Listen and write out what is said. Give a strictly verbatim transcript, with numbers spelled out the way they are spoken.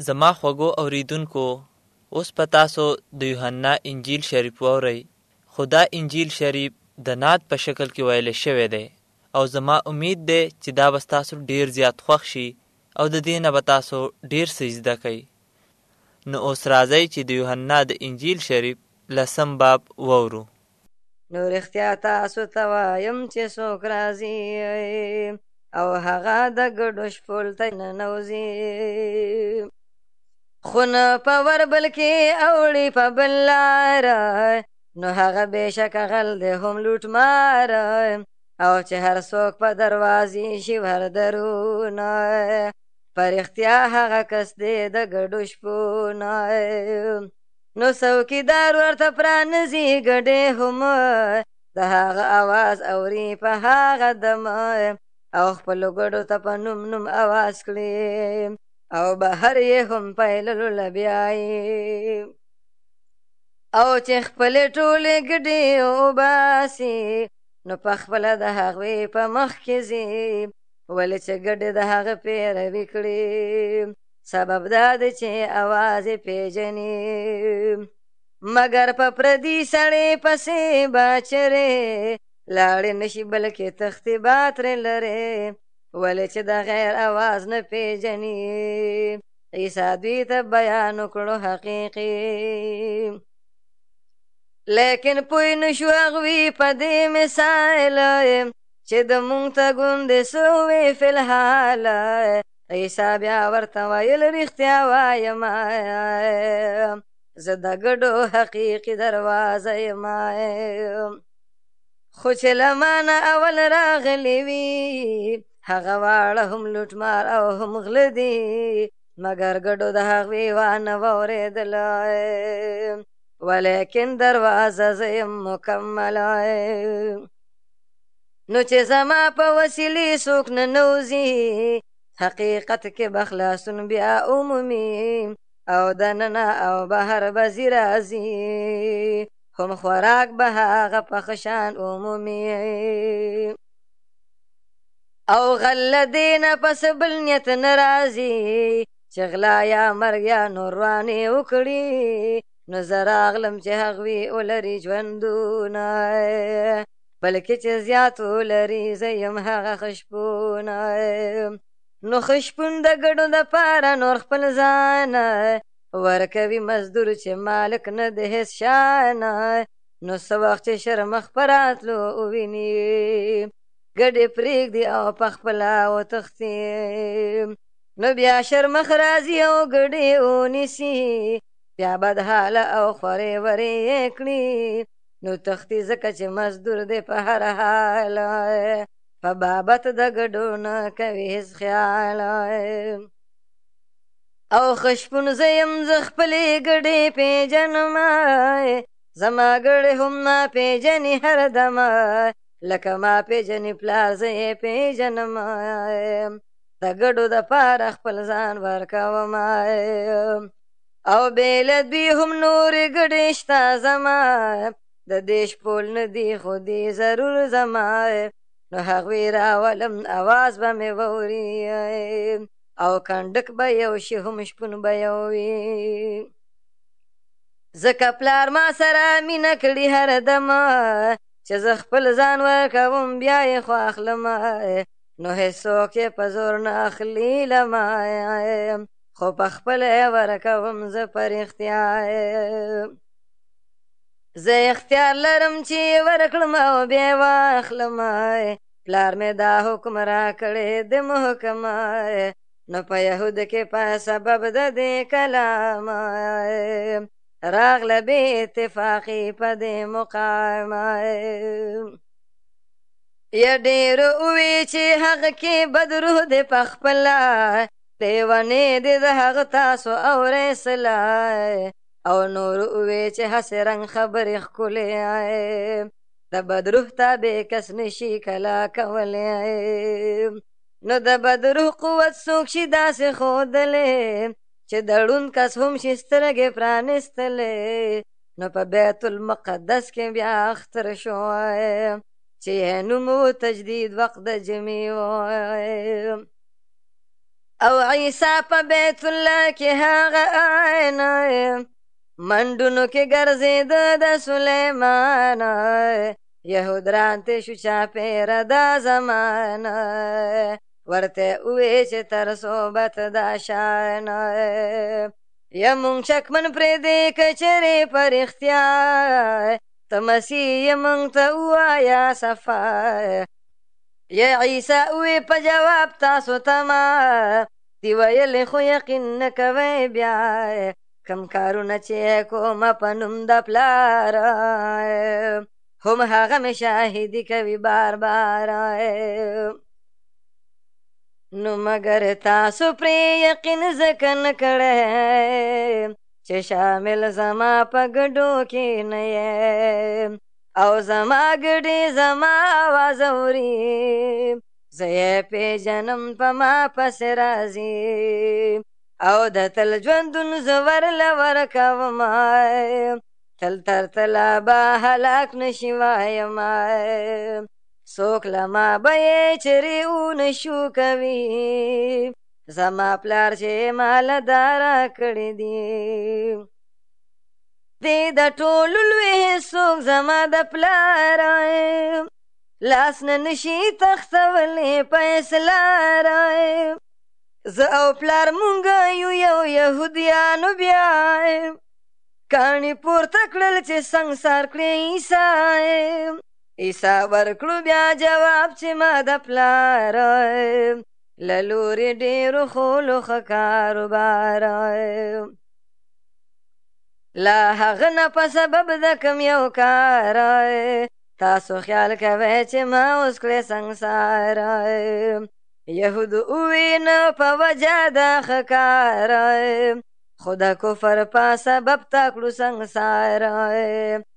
زما خوږو اوریدونکو، اوس په تاسو د یوحنا انجیل شریف واورئ. خو دا انجیل شریف د نعت په شکل کې ویل شوی دی او زما امید دی چې دا به تاسو ډیر زیات خوښ شي او د دې نه به تاسو ډیر څه زده کړئ. نو اوس راځئ چې د یوحنا د انجیل شریف لسم باب واورو. نو رښتیا تاسو ته وایم چې څوک راځي او هغه د ګډو شپول ته ننوځي، خو نه په ور بل کې اوړي په بل لاره، نو هغه بېشکه غل دی هم لوټمار، او چې هر څوک په دروازې شي ور درونه، په رښتیا هغه کس دی د ګډو شپونه. نو څوکیدار ورته پرانیزي ګډې هم، د هغه اواز اوري په هغه دمه، او خپلو ګډو ته په نوم نوم اواز کړي، او بهر یې هم پیللو لبیایي، او چې خپلې ټولې ګډې وباسي، نو په خپله د هغوی په مخ کې ځي، ولې چې ګډې د هغه پیروي کړي، سبب دا دی چې اواز یې پیژني. مګر په پردي سړی پسې به چرې لاړې نشي، بلکې تښتې به ترې لرې، ولې چې د غیر اواز نه پیژني. عیسی دوی ته بیان وکړو حقیقي، لیکن پوی نشو هغوی په دې مثال چې د مونږ ته ګوندې سوې فی الحال. عیسی بیا ورته ویل رښتیا وایم، زه د ګډو حقیقي دروازه یم، خو چې له مانه اول راغلی وي هغه واړه هم لوټمار او هم غله دي، مګر ګډو د هغوی وانه واورېدله، ولیکن دروازه زه یم مکمله. نو چې زما په وسیلې څوک ننوځي، حقیقت کې به خلاصون بیا عمومي، او دننه او بهر به ځي راځي، هم خوراک به هغه په ښه شان عمومي. او غل له دې نه پس بل نیت نه راځي چې غلا یا مرګ یا نوروانې وکړي، نو زه راغلم چې هغوی ولري ژوندونه، بلکې چې زیات ولري، زه یم هغه ښه شپونه. نو ښه شپون د ګډو دپاره نور خپل ځان ورکوي مزدور چې مالک نه د هېڅ شانه، نو څه وخت چې شر مخ په راتلو وویني، ګډې پرېږدي او په خپله وتښتي، نو بیا شر مخ راځي او ګډې ونیسي، بیا بدحاله او خورې ورې یې کړي، نو تښتي ځکه چې مزدور دی په هر حال، په بابت د ګډو نه کوي هېڅ خیال. او ښه شپون زه یم، زه خپلې ګډې پېژنم، زما ګډې هم ما پېژني هر دمه، لکه ما پېژني پلار زه یې پېژنم، د ګډو دپاره خپل ځان ورکوم، او بې له دوی هم نورې ګډې شته زما، د دې شپول نه دي خو دي ضرور زما، نو هغوی راولم اواز به مې واوري، او کنډک به یو شي هم شپون به یو وي. ځکه پلار ما سره مینه کړي هر دمه، چې زه خپل ځان ورکوم بیا یې خو اخلم، نو هېڅوک یې په زور نه اخلي لمه، خو په خپله یې ورکوم زه په رښتیا. زه اختیار لرم چې ورکړم او بیا یې واخلم، پلار مې دا حکم را کړی د محکم، نو په یهود کې په سبب د دې کلام راغله بې اتفاقي په دې مقام. یا ډېرو ووی چې هغه کې بد روح دی په خپله، لیونې دی د هغه تاسو اورئ صلاح، او نورو ووی چې هسې رنګ خبرې ښکلې، د بد روح تابع کس نشي کله کولی. نو د بد روح قوت څوک شي داسې ښودلی، چې د ړوند کس هم شي سترګې پرانیستلی، نو په بیت المقدس کې بیا اختر شو، چې یې نوم و تجدید وقت د جمعې و. او عیسی په بیت الله کې هغه آینه منډونو کې ګرځېده د سلیمان یهود رانتې شو چاپېره دا زمانه ورته ووې چې تر صحبت دا شانه یمونږ شکمن پرېږدې که چېرې په رښتیا ته مسیح یې مونږ ته ووایه صفا یا عیسی ووې په جواب تاسو ته ما دي ویلې خو یقین نه کوئ بیا کم کارونه چې کومه په نوم د پلار هم هغه مې شاهدي کوي بار بار نو مگر تاسو پرې یقین ځکه نه کړی چې شامل زما په ګډو کې نه یې او زما ګډې زما آواز اوري زه یې پېژنم په ما پسې راځي او د تل ژوندون زه ورله ورکومه تل تر تله به هلاک نشي وایمه څوک له ما به یې چرې ونشو کوي زما پلار چې ماله دا راکړي دي دې د ټولو لوی هېڅوک زما د پلار لاس نه نشي تښتولی په اصلار زه او پلار مونږه یو یو یهودیانو بیا کاڼي پورته کړل چې سنګسار کړې عیسی عیسی ورکړو بیا جواب چې ما د پلار له لورې ډېرو خولو ښه کاروبار لا هغه نه په سبب د کم یو کار تاسو خیال کوئ چې ما اوس کړې سنګسار یهود ووی نه په وجه د ښه کار خو د کفر په سبب تا کړو سنګسار